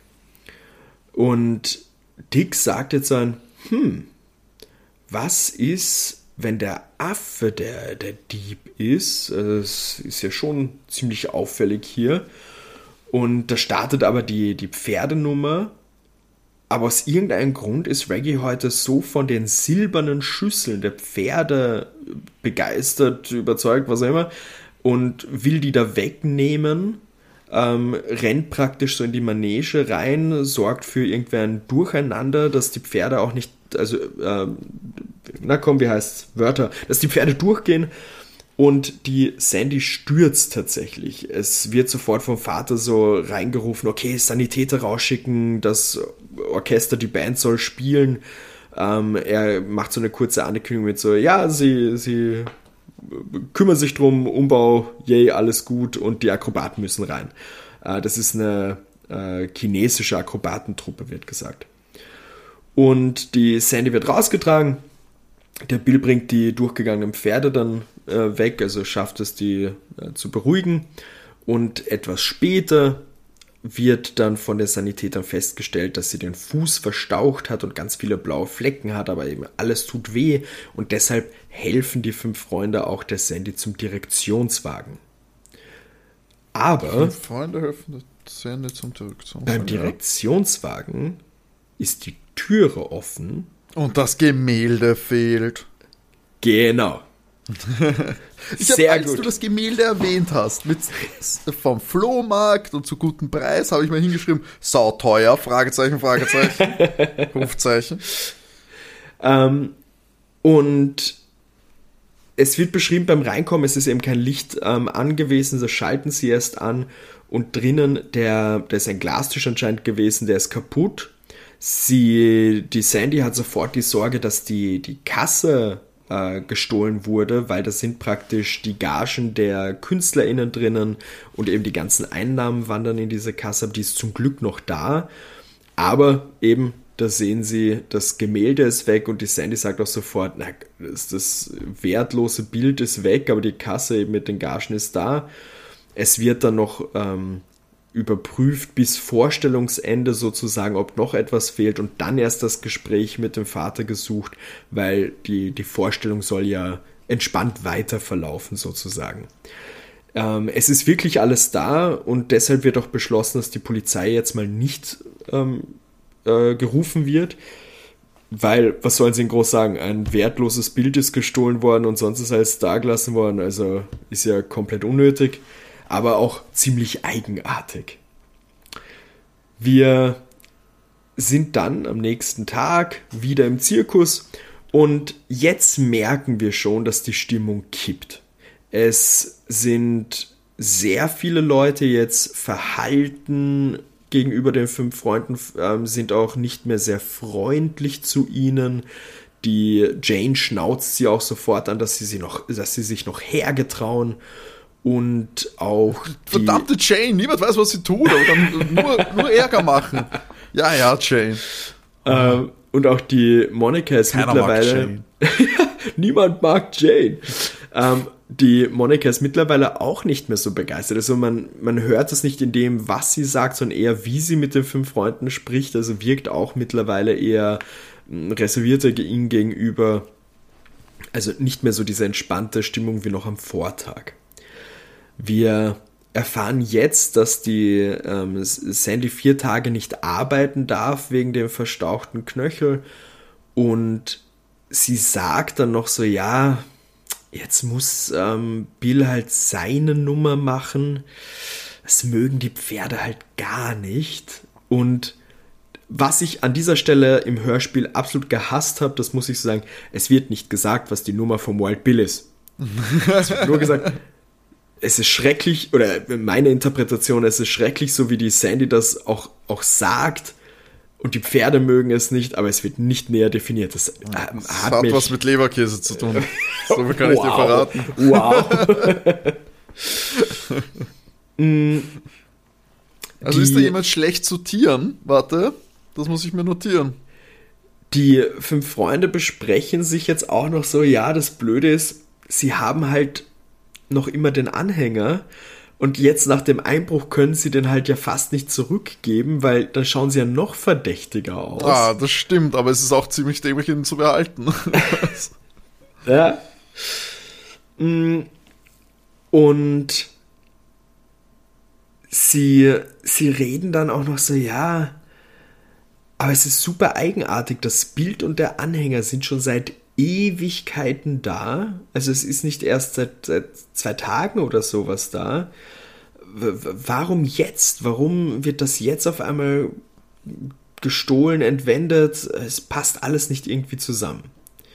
Und Dick sagt jetzt dann, hm, was ist, wenn der Affe der, der Dieb ist? Es ist ja schon ziemlich auffällig hier. Und da startet aber die, die Pferdenummer. Aber aus irgendeinem Grund ist Reggie heute so von den silbernen Schüsseln der Pferde begeistert, überzeugt, was auch immer, und will die da wegnehmen. Ähm, rennt praktisch so in die Manege rein, sorgt für irgendein Durcheinander, dass die Pferde auch nicht, also, ähm, na komm, wie heißt's? Wörter, dass die Pferde durchgehen und die Sandy stürzt tatsächlich. Es wird sofort vom Vater so reingerufen, okay, Sanitäter rausschicken, das Orchester, die Band soll spielen. Ähm, er macht so eine kurze Ankündigung mit so, ja, sie, sie kümmern sich drum, Umbau, yay, alles gut und die Akrobaten müssen rein. Äh, das ist eine äh, chinesische Akrobatentruppe, wird gesagt. Und die Sandy wird rausgetragen, der Bill bringt die durchgegangenen Pferde dann äh, weg, also schafft es, die äh, zu beruhigen und etwas später wird dann von den Sanitätern festgestellt, dass sie den Fuß verstaucht hat und ganz viele blaue Flecken hat, aber eben alles tut weh und deshalb helfen die fünf Freunde auch der Sandy zum Direktionswagen. Aber fünf Freunde helfen der Sandy zum Direktionswagen. Beim Direktionswagen ist die Türe offen und das Gemälde fehlt. Genau. Ich habe, als gut. du das Gemälde erwähnt hast, mit, vom Flohmarkt und zu gutem Preis, habe ich mal hingeschrieben, sauteuer, Fragezeichen, Fragezeichen, Rufzeichen. Ähm, und es wird beschrieben beim Reinkommen, es ist eben kein Licht ähm, angewiesen, das schalten sie erst an und drinnen, der, der ist ein Glastisch anscheinend gewesen, der ist kaputt. Sie, die Sandy hat sofort die Sorge, dass die, die Kasse gestohlen wurde, weil das sind praktisch die Gagen der KünstlerInnen drinnen und eben die ganzen Einnahmen wandern in diese Kasse, die ist zum Glück noch da, aber eben, da sehen sie, das Gemälde ist weg und die Sandy sagt auch sofort, na, das, das wertlose Bild ist weg, aber die Kasse eben mit den Gagen ist da. Es wird dann noch ähm, überprüft bis Vorstellungsende sozusagen, ob noch etwas fehlt und dann erst das Gespräch mit dem Vater gesucht, weil die, die Vorstellung soll ja entspannt weiter verlaufen sozusagen. Ähm, es ist wirklich alles da und deshalb wird auch beschlossen, dass die Polizei jetzt mal nicht ähm, äh, gerufen wird, weil, was sollen sie denn groß sagen, ein wertloses Bild ist gestohlen worden und sonst ist alles da gelassen worden, also ist ja komplett unnötig. Aber auch ziemlich eigenartig. Wir sind dann am nächsten Tag wieder im Zirkus und jetzt merken wir schon, dass die Stimmung kippt. Es sind sehr viele Leute jetzt verhalten gegenüber den fünf Freunden, ähm, sind auch nicht mehr sehr freundlich zu ihnen. Die Jane schnauzt sie auch sofort an, dass sie, sie, noch, dass sie sich noch hergetrauen. Und auch die verdammte Jane, niemand weiß, was sie tut, aber dann nur, nur Ärger machen. Ja, ja, Jane. Ähm, und auch die Monica ist Keiner mittlerweile... mag Niemand mag Jane. Ähm, die Monica ist mittlerweile auch nicht mehr so begeistert. Also man, man hört es nicht in dem, was sie sagt, sondern eher, wie sie mit den fünf Freunden spricht. Also wirkt auch mittlerweile eher reservierter ihnen gegenüber. Also nicht mehr so diese entspannte Stimmung wie noch am Vortag. Wir erfahren jetzt, dass die ähm, Sandy vier Tage nicht arbeiten darf wegen dem verstauchten Knöchel. Und sie sagt dann noch so, ja, jetzt muss ähm, Bill halt seine Nummer machen. Das mögen die Pferde halt gar nicht. Und was ich an dieser Stelle im Hörspiel absolut gehasst habe, das muss ich so sagen, es wird nicht gesagt, was die Nummer vom Wild Bill ist. Es wird nur gesagt, es ist schrecklich, oder meine Interpretation, es ist schrecklich, so wie die Sandy das auch, auch sagt. Und die Pferde mögen es nicht, aber es wird nicht näher definiert. Das, äh, hat, hat hat was mit Leberkäse zu tun. So viel kann ich wow. dir verraten. Wow. Also die, ist da jemand schlecht zu Tieren? Warte, das muss ich mir notieren. Die fünf Freunde besprechen sich jetzt auch noch so, ja, das Blöde ist, sie haben halt noch immer den Anhänger. Und jetzt nach dem Einbruch können sie den halt ja fast nicht zurückgeben, weil dann schauen sie ja noch verdächtiger aus. Ah, das stimmt, aber es ist auch ziemlich dämlich, ihn zu behalten. Ja. Und sie, sie reden dann auch noch so, ja, aber es ist super eigenartig, das Bild und der Anhänger sind schon seit Ewigkeiten da. Also es ist nicht erst seit, seit zwei Tagen oder sowas da. W- warum jetzt? Warum wird das jetzt auf einmal gestohlen, entwendet? Es passt alles nicht irgendwie zusammen.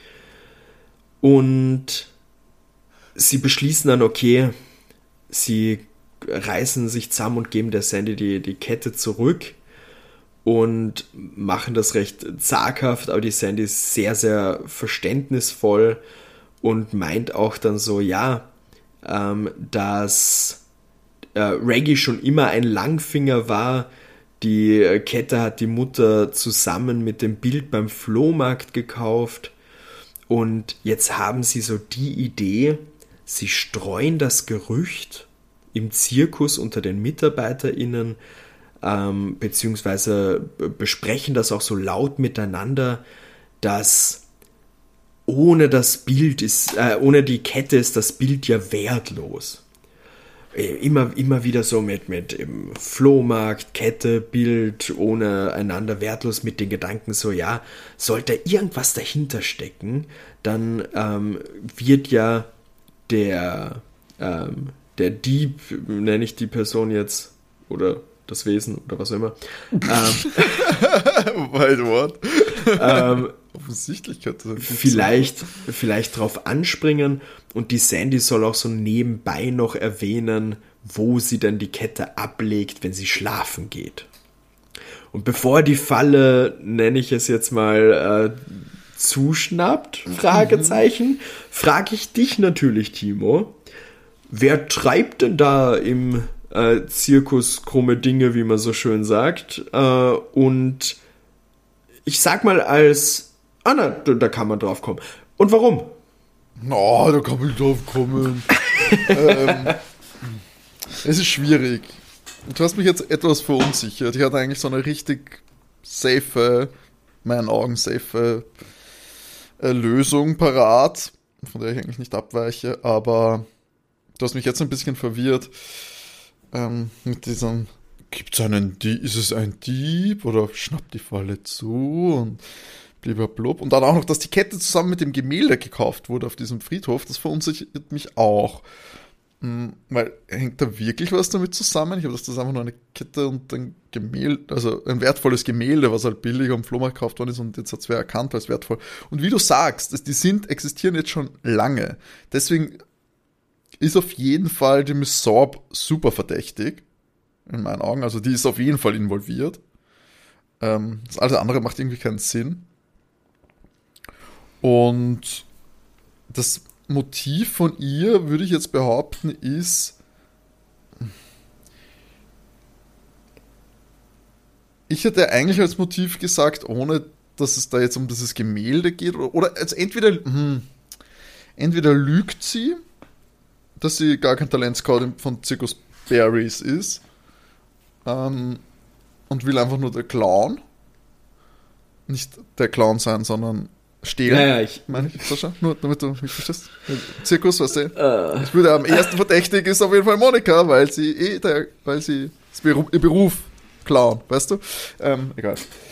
Und sie beschließen dann, okay, sie reißen sich zusammen und geben der Sandy die, die Kette zurück und machen das recht zaghaft, aber die Sandy ist sehr, sehr verständnisvoll und meint auch dann so, ja, ähm, dass äh, Reggie schon immer ein Langfinger war. Die äh, Kette hat die Mutter zusammen mit dem Bild beim Flohmarkt gekauft und jetzt haben sie so die Idee, sie streuen das Gerücht im Zirkus unter den MitarbeiterInnen, Ähm, beziehungsweise besprechen das auch so laut miteinander, dass ohne das Bild ist, äh, ohne die Kette ist das Bild ja wertlos. Äh, immer, immer wieder so mit, mit im Flohmarkt, Kette, Bild, ohne einander wertlos, mit den Gedanken so, ja, sollte irgendwas dahinter stecken, dann ähm, wird ja der, ähm, der Dieb, nenne ich die Person jetzt, oder das Wesen oder was auch immer. ähm, Wild Wort. ähm, Offensichtlich könnte das vielleicht, vielleicht drauf anspringen und die Sandy soll auch so nebenbei noch erwähnen, wo sie denn die Kette ablegt, wenn sie schlafen geht. Und bevor die Falle, nenne ich es jetzt mal, äh, zuschnappt, Fragezeichen, mhm. frage ich dich natürlich, Timo, wer treibt denn da im Äh, Zirkus krumme Dinge, wie man so schön sagt. Äh, und ich sag mal als... Ah, na, da, da kann man drauf kommen. Und warum? Oh, da kann man drauf kommen. ähm, es ist schwierig. Du hast mich jetzt etwas verunsichert. Ich hatte eigentlich so eine richtig safe, in meinen Augen safe äh, Lösung parat, von der ich eigentlich nicht abweiche, aber du hast mich jetzt ein bisschen verwirrt. Ähm, mit diesem, gibt's einen Dieb, ist es ein Dieb oder schnappt die Falle zu und blub. Und dann auch noch, dass die Kette zusammen mit dem Gemälde gekauft wurde auf diesem Friedhof, das verunsichert mich auch. Mhm, weil, hängt da wirklich was damit zusammen? Ich habe das, das einfach nur eine Kette und ein Gemälde, also ein wertvolles Gemälde, was halt billig am Flohmarkt gekauft worden ist und jetzt hat es wer erkannt als wertvoll. Und wie du sagst, die sind, existieren jetzt schon lange. Deswegen ist auf jeden Fall die Miss Sorb super verdächtig. In meinen Augen. Also die ist auf jeden Fall involviert. Ähm, das alles andere macht irgendwie keinen Sinn. Und das Motiv von ihr, würde ich jetzt behaupten, ist... Ich hätte eigentlich als Motiv gesagt, ohne dass es da jetzt um dieses Gemälde geht, oder, oder also entweder, hm, entweder lügt sie, dass sie gar kein Talentscout von Circus Berries ist, ähm, und will einfach nur der Clown, nicht der Clown sein, sondern stehlen. Ja, ja, ich meine ich, Sascha? Nur damit du mich verstehst. Zirkus, weißt du? Uh. Ich würde am ersten verdächtig ist auf jeden Fall Monika, weil sie eh der, weil sie das Beruf, ihr Beruf Clown, weißt du? Ähm, egal.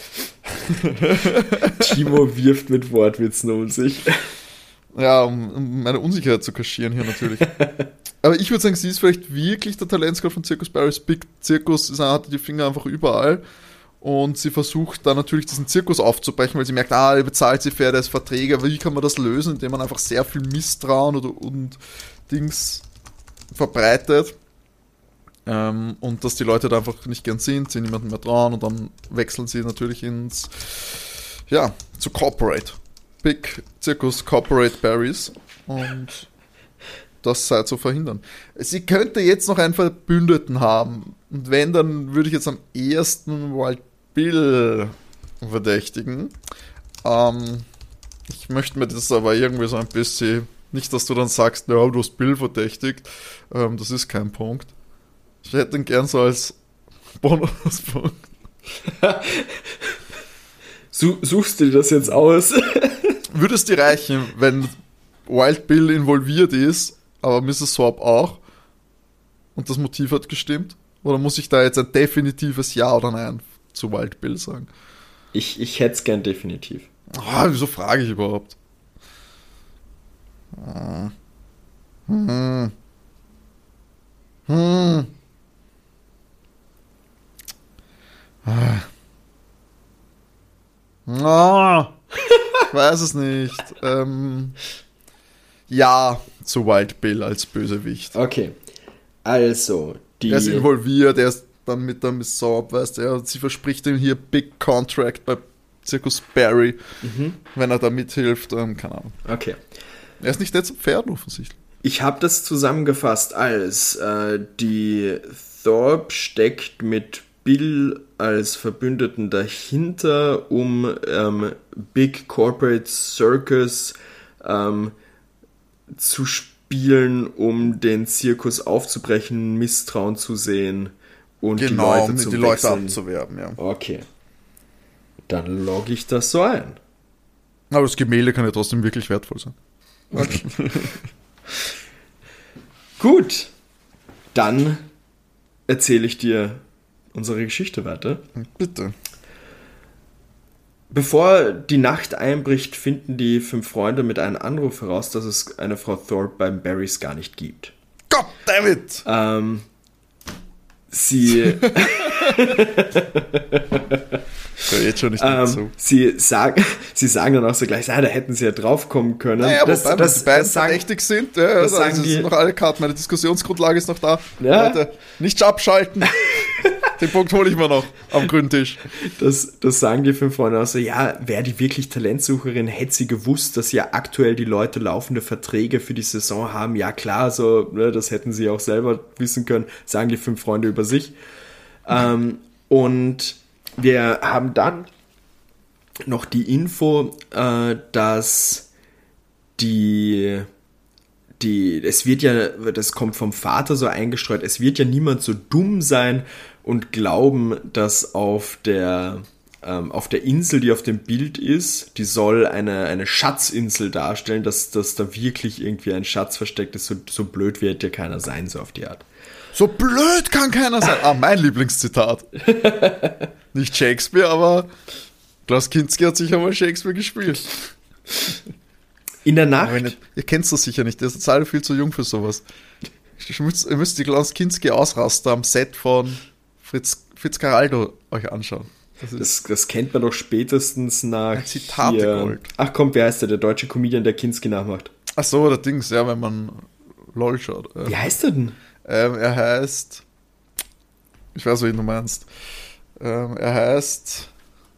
Timo wirft mit Wortwitzen um sich. Ja, um, um meine Unsicherheit zu kaschieren hier natürlich. Aber ich würde sagen, sie ist vielleicht wirklich der Talentscout von Circus Berries. Big Circus, sie hat die Finger einfach überall. Und sie versucht dann natürlich diesen Zirkus aufzubrechen, weil sie merkt, ah, er bezahlt sie fair, der ist Verträger. Wie kann man das lösen? Indem man einfach sehr viel Misstrauen oder, und Dings verbreitet. Ähm, und dass die Leute da einfach nicht gern sind, sie niemandem mehr trauen und dann wechseln sie natürlich ins, ja, zu Corporate. Big Circus Corporate Berries. Und das sei zu verhindern. Sie könnte jetzt noch einen Verbündeten haben. Und wenn, dann würde ich jetzt am ehesten Wild Bill verdächtigen. Ähm, ich möchte mir das aber irgendwie so ein bisschen, nicht, dass du dann sagst, ja, du hast Bill verdächtigt. Ähm, das ist kein Punkt. Ich hätte ihn gern so als Bonuspunkt. Suchst du das jetzt aus? Würde es dir reichen, wenn Wild Bill involviert ist, aber Missus Sorb auch, und das Motiv hat gestimmt? Oder muss ich da jetzt ein definitives Ja oder Nein zu Wild Bill sagen? Ich, ich hätte es gern definitiv. Ah, wieso frage ich überhaupt? Ah. Hm. Hm. Ah. Ah. Ich weiß es nicht. Ähm, ja, zu Wild Bill als Bösewicht. Okay. Also, die... Er ist involviert, er ist dann mit der Miss Sorb, weißt du, sie verspricht ihm hier Big Contract bei Circus Berry, mhm. wenn er da mithilft, ähm, keine Ahnung. Okay. Er ist nicht nett zum Pferden offensichtlich. Ich habe das zusammengefasst als äh, die Thorpe steckt mit Bill als Verbündeten dahinter, um ähm, Big Corporate Circus ähm, zu spielen, um den Zirkus aufzubrechen, Misstrauen zu sehen und genau, die Leute um zu die Leute abzuwerben, ja. Okay. Dann logge ich das so ein. Aber das Gemälde kann ja trotzdem wirklich wertvoll sein. Okay. Gut. Dann erzähle ich dir unsere Geschichte weiter. Bitte. Bevor die Nacht einbricht, finden die fünf Freunde mit einem Anruf heraus, dass es eine Frau Thorpe beim Berries gar nicht gibt. God damn it! Ähm, sie... Ja, jetzt schon nicht ähm, sie, sagen, sie sagen dann auch so gleich, ah, da hätten sie ja drauf kommen können. Naja, das, wobei das, die beiden das sagen, verdächtig sind. Ja, das also sagen es die, sind noch alle Karten, meine Diskussionsgrundlage ist noch da. Ja. Leute, nicht abschalten. Den Punkt hole ich mir noch am grünen Tisch. Das, das sagen die fünf Freunde auch so, ja, wäre die wirklich Talentsucherin, hätte sie gewusst, dass ja aktuell die Leute laufende Verträge für die Saison haben. Ja klar, so, ne, das hätten sie auch selber wissen können, sagen die fünf Freunde über sich. Ähm, und wir haben dann noch die Info, äh, dass die, die, es wird ja, das kommt vom Vater so eingestreut, es wird ja niemand so dumm sein und glauben, dass auf der, ähm, auf der Insel, die auf dem Bild ist, die soll eine, eine Schatzinsel darstellen, dass, dass da wirklich irgendwie ein Schatz versteckt ist, so, so blöd wird ja keiner sein, so auf die Art. So blöd kann keiner sein. Ah, mein Lieblingszitat. Nicht Shakespeare, aber Klaus Kinski hat sicher mal Shakespeare gespielt. In der Nacht? Nicht, ihr kennt das sicher nicht, ihr seid alle viel zu jung für sowas. Ihr müsst, ihr müsst die Klaus Kinski Ausraster am Set von Fritz, Fitzcarraldo euch anschauen. Das, ist das, das kennt man doch spätestens nach Zitate Gold. Ach komm, wer heißt der? Der deutsche Comedian, der Kinski nachmacht. Ach so, der Dings, ja, wenn man lol schaut. Wie heißt er denn? Ähm, er heißt, ich weiß, wen du meinst. Ähm, er heißt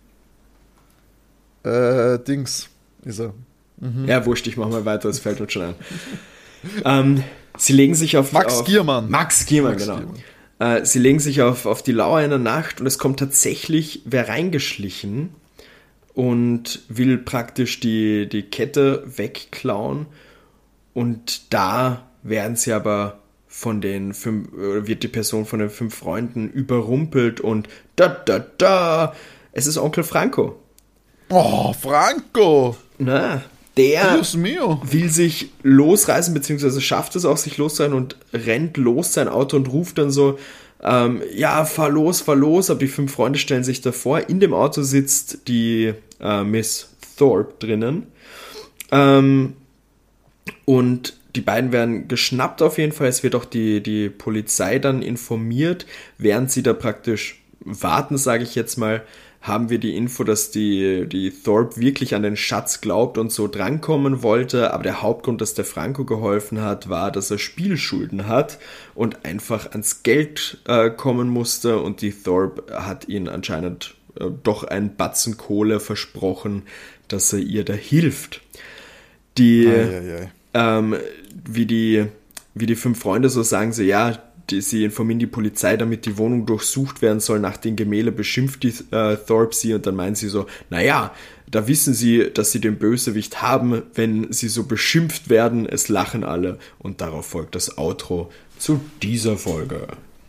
äh, Dings ist er. Mhm. Ja, wurscht, ich mach mal weiter, es fällt uns schon ein. ähm, sie legen sich auf... Max auf, Giermann. Max Giermann, Max genau. Giermann. Äh, sie legen sich auf, auf die Lauer in der Nacht und es kommt tatsächlich wer reingeschlichen und will praktisch die, die Kette wegklauen. Und da werden sie aber von den fünf, wird die Person von den fünf Freunden überrumpelt und da, da, da, es ist Onkel Franco. Oh, Franco! Na, der Dios mio. will sich losreißen, beziehungsweise schafft es auch, sich loszureißen und rennt los sein Auto und ruft dann so, ähm, ja, fahr los, fahr los, aber die fünf Freunde stellen sich davor. In dem Auto sitzt die äh, Miss Thorpe drinnen. Ähm, und die beiden werden geschnappt auf jeden Fall. Es wird auch die, die Polizei dann informiert. Während sie da praktisch warten, sage ich jetzt mal, haben wir die Info, dass die, die Thorpe wirklich an den Schatz glaubt und so drankommen wollte. Aber der Hauptgrund, dass der Franco geholfen hat, war, dass er Spielschulden hat und einfach ans Geld äh, kommen musste. Und die Thorpe hat ihn anscheinend äh, doch einen Batzen Kohle versprochen, dass er ihr da hilft. Die... Ei, ei, ei. Ähm, wie die, wie die fünf Freunde so sagen sie, ja, die, sie informieren die Polizei, damit die Wohnung durchsucht werden soll. Nach den Gemälde beschimpft die äh, Thorpe sie und dann meinen sie so, naja, da wissen sie, dass sie den Bösewicht haben, wenn sie so beschimpft werden, es lachen alle. Und darauf folgt das Outro zu dieser Folge.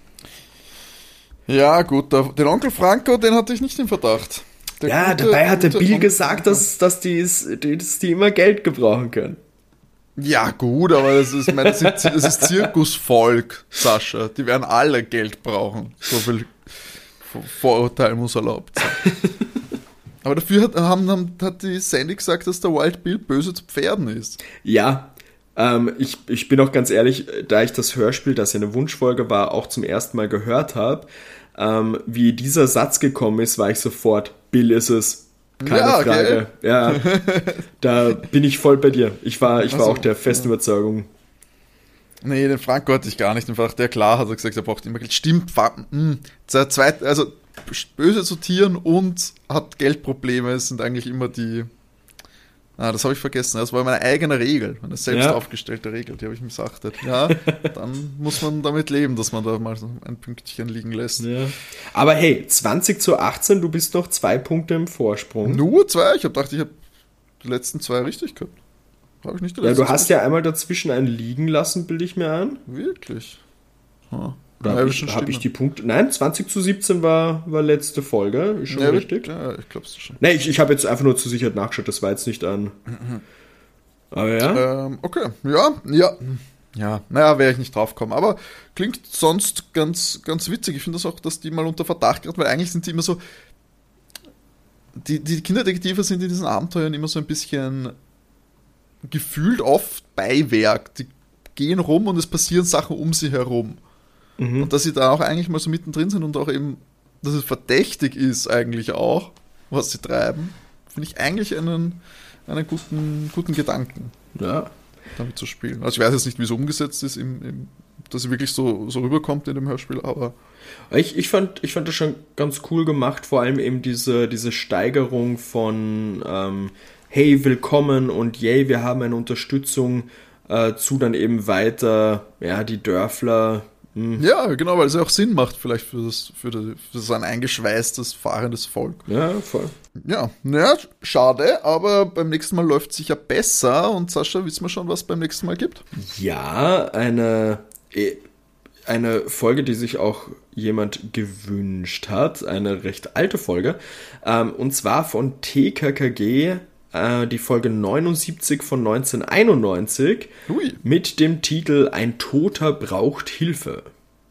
Ja, gut, der, den Onkel Franco, den hatte ich nicht im Verdacht. Der ja, gute, dabei hat der Bill Onkel gesagt, dass, dass, die, dass die immer Geld gebrauchen können. Ja, gut, aber das ist, mein, das ist, das ist Zirkusvolk, Sascha. Die werden alle Geld brauchen. So viel Vorurteil muss erlaubt sein. Aber dafür hat, haben, haben, hat die Sandy gesagt, dass der Wild Bill böse zu Pferden ist. Ja, ähm, ich, ich bin auch ganz ehrlich, da ich das Hörspiel, das ja eine Wunschfolge war, auch zum ersten Mal gehört habe, ähm, wie dieser Satz gekommen ist, war ich sofort, Bill ist es. Keine ja, Frage. Okay. Ja, da bin ich voll bei dir. Ich war, ich war also, auch der festen ja. Überzeugung. Nee, den Franco hatte ich gar nicht. Einfach der klar hat er gesagt, er braucht immer Geld. Stimmt, der zweite, also böse zu Tieren und hat Geldprobleme sind eigentlich immer die. Ah, das habe ich vergessen. Das war meine eigene Regel, meine selbst ja. aufgestellte Regel, die habe ich missachtet. Ja, dann muss man damit leben, dass man da mal so ein Pünktchen liegen lässt. Ja. Aber hey, zwanzig zu achtzehn, du bist noch zwei Punkte im Vorsprung. Nur zwei? Ich habe gedacht, ich habe die letzten zwei richtig gehabt. Habe ich nicht die letzten Ja, du hast ja einmal dazwischen einen liegen lassen, bilde ich mir ein. Wirklich? Huh. Oder habe ich, hab ich die Punkte... Nein, zwanzig zu siebzehn war, war letzte Folge. Ist schon ja, richtig. Ja, ich glaube es schon. Nee, ich, ich habe jetzt einfach nur zur Sicherheit nachgeschaut. Das war jetzt nicht an... Mhm. Aber ja. Ähm, okay, ja, ja. Ja, naja, wäre ich nicht drauf gekommen. Aber klingt sonst ganz, ganz witzig. Ich finde das auch, dass die mal unter Verdacht geraten, weil eigentlich sind die immer so... Die, die Kinderdetektive sind in diesen Abenteuern immer so ein bisschen gefühlt oft Beiwerk. Die gehen rum und es passieren Sachen um sie herum. Mhm. Und dass sie da auch eigentlich mal so mittendrin sind und auch eben, dass es verdächtig ist eigentlich auch, was sie treiben, finde ich eigentlich einen, einen guten, guten Gedanken, ja. damit zu spielen. Also ich weiß jetzt nicht, wie es umgesetzt ist, im, im, dass es wirklich so, so rüberkommt in dem Hörspiel, aber... Ich, ich, fand, ich fand das schon ganz cool gemacht, vor allem eben diese, diese Steigerung von ähm, hey, willkommen und yay, wir haben eine Unterstützung äh, zu dann eben weiter, ja, die Dörfler... Ja, genau, weil es ja auch Sinn macht, vielleicht für das, für, das, für so ein eingeschweißtes, fahrendes Volk. Ja, voll. Ja, naja, schade, aber beim nächsten Mal läuft es sicher besser. Und Sascha, wissen wir schon, was es beim nächsten Mal gibt? Ja, eine, eine Folge, die sich auch jemand gewünscht hat, eine recht alte Folge, und zwar von T K K G, die Folge neunundsiebzig von neunzehnhunderteinundneunzig. Ui. Mit dem Titel Ein Toter braucht Hilfe.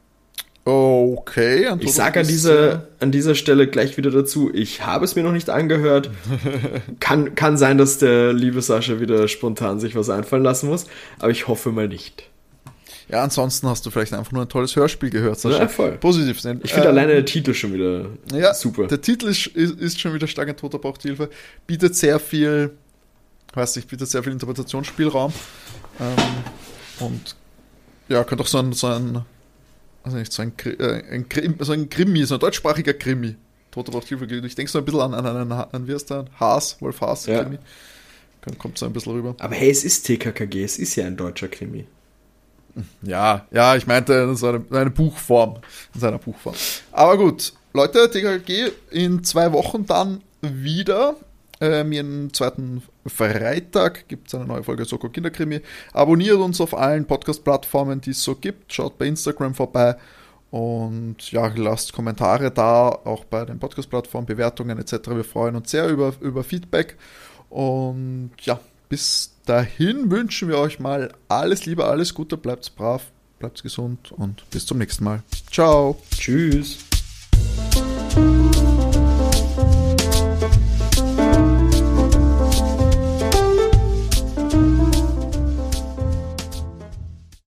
Okay. Ich sage an dieser, an dieser Stelle gleich wieder dazu, ich habe es mir noch nicht angehört. kann, kann sein, dass der liebe Sascha wieder spontan sich was einfallen lassen muss, aber ich hoffe mal nicht. Ja, ansonsten hast du vielleicht einfach nur ein tolles Hörspiel gehört, Sascha. Ja, voll. Positiv sein. Ich finde ähm, alleine der Titel schon wieder ja, super. Der Titel ist, ist, ist schon wieder stark, ein Toter braucht Hilfe. Bietet sehr viel, weiß nicht, bietet sehr viel Interpretationsspielraum. Ähm, und Ja, könnte auch so ein, so ein, also nicht, so ein, äh, ein, Krimi, so ein Krimi, so ein deutschsprachiger Krimi. Tote braucht Hilfe. Ich denke so ein bisschen an, an einen, an, wie heißt der? Haas, Wolf Haas, ja. Krimi. Kommt so ein bisschen rüber. Aber hey, es ist T K K G, es ist ja ein deutscher Krimi. Ja, ja, ich meinte so eine, eine Buchform. In seiner Buchform. Aber gut, Leute, T K K G in zwei Wochen dann wieder. Ähm, jeden zweiten Freitag gibt es eine neue Folge Soko Kinderkrimi. Abonniert uns auf allen Podcast-Plattformen, die es so gibt. Schaut bei Instagram vorbei. Und ja, lasst Kommentare da, auch bei den Podcast-Plattformen, Bewertungen et cetera. Wir freuen uns sehr über, über Feedback. Und ja, bis dahin wünschen wir euch mal alles Liebe, alles Gute, bleibt brav, bleibt gesund und bis zum nächsten Mal. Ciao. Tschüss.